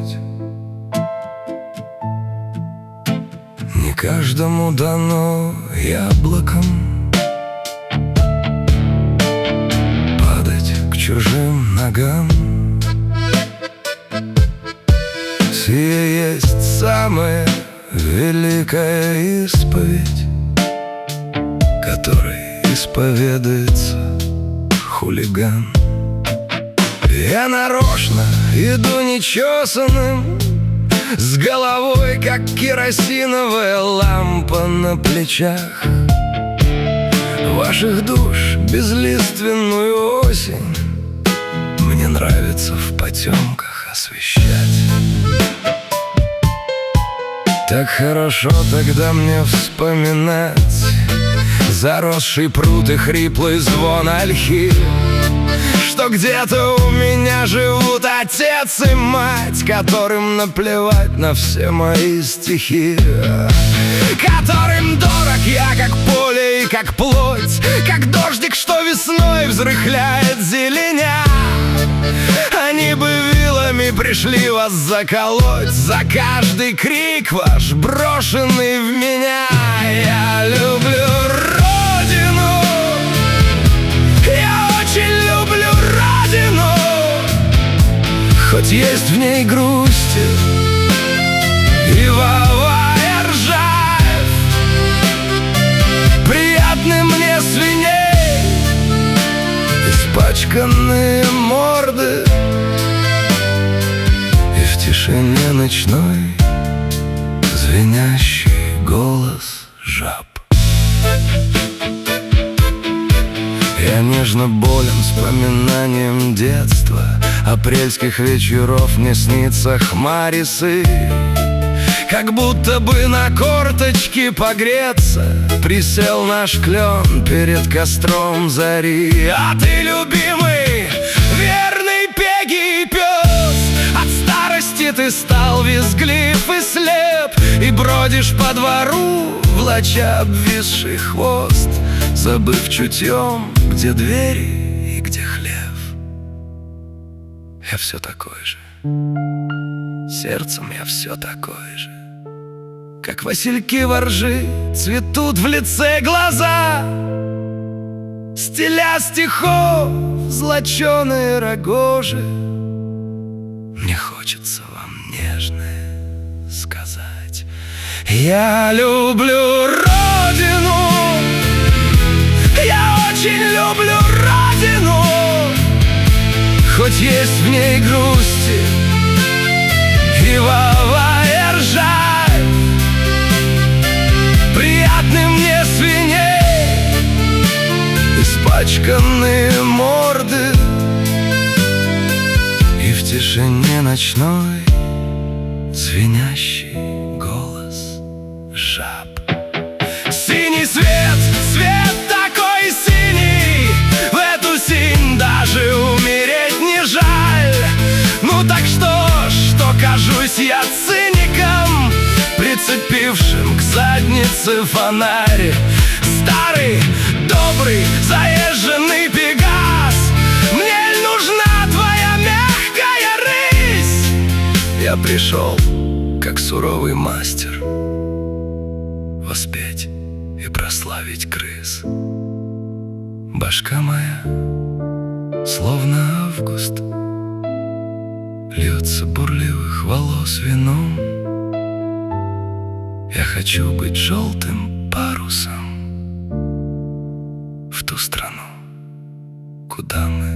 бросить. Не каждому дано яблоком падать к чужим ногам. Сие есть самая великая исповедь, которой исповедуется хулиган. Я нарочно иду нечесанным, с головой, как керосиновая лампа на плечах. Ваших душ безлиственную осень мне нравится в потемках освещать. Так хорошо тогда мне вспоминать заросший пруд и хриплый звон ольхи, что где-то у меня живут отец и мать, которым наплевать на все мои стихи, которым дорог я, как поле и как плоть, как дождик, что весной взрыхляет зеленя. Они бы вилами пришли вас заколоть за каждый крик ваш, брошенный в меня. Я люблю родину, я очень люблю родину, хоть есть в ней грусти и Вова Ржаев. Приятны мне свиней испачканные морды, и в тишине ночной звенящий голос жаб. Я нежно болен вспоминанием детства, апрельских вечеров мне снится хмарисы, как будто бы на корточки погреться присел наш клен перед костром зари. А ты, любимый, верный пегий пес, от старости ты стал визглив и слеп, и бродишь по двору, влача обвисший хвост, забыв чутьем, где двери и где хлев. Я все такой же, сердцем я все такой же, как васильки во ржи цветут в лице глаза, стиля стихов злоченые рогожи. Мне хочется вам нежное сказать: я люблю родину, я очень люблю родину, хоть есть в ней грусти и Вова Ржаев. Приятны мне свиней испачканные морды, и в тишине ночной звенящий голос жаб. Синий свет, свет такой синий, в эту синь даже умереть не жаль. Ну так что кажусь я циником, прицепившим к заднице фонарь? Старый, добрый, заезженный Пегас, мне нужна твоя мягкая рысь. Я пришел, как суровый мастер, воспеть и прославить крыс. Башка моя, словно август, льется бурливых волос вином. Я хочу быть желтым парусом в ту страну, куда мы